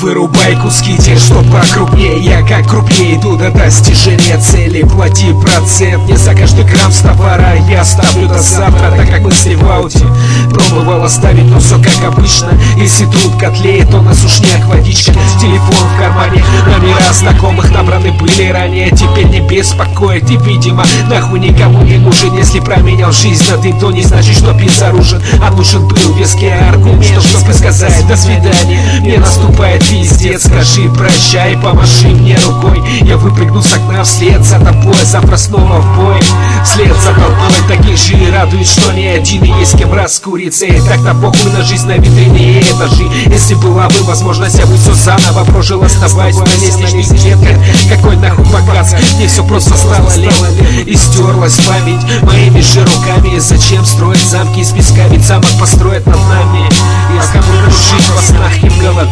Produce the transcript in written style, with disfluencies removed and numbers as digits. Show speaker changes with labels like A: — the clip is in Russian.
A: Вырубай куски тех, что покрупнее. Я как крупнее иду до достижения цели. Плати процент не за каждый грамм с товара. Я оставлю до завтра, так как мысли в ауте. Пробовал оставить, но все как обычно. Если труд котлеет, то на сушняк водичка. Телефон в кармане, номера знакомых набраны были ранее. Теперь не беспокоит и, видимо, нахуй никому не нужен. Если променял жизнь на дым, то не значит, что безоружен. А нужен был веский аргумент, чтобы сказать до свидания. Мне наступает пиздец, скажи прощай, помаши мне рукой. Я выпрыгну с окна вслед за тобой, завтра снова в бой. Вслед за толпой таких же и радует, что не один и есть кем раскуриться. И так-то похуй на жизнь, на витрине и этажи. Если была бы возможность, я бы все заново прожил, оставаясь на лестничных клетках. Какой нахуй показ, мне все просто стало лень. И стерлась память моими же руками. Зачем строить замки из песка, ведь замок построят над нами. Я кому жить во снах и в голове.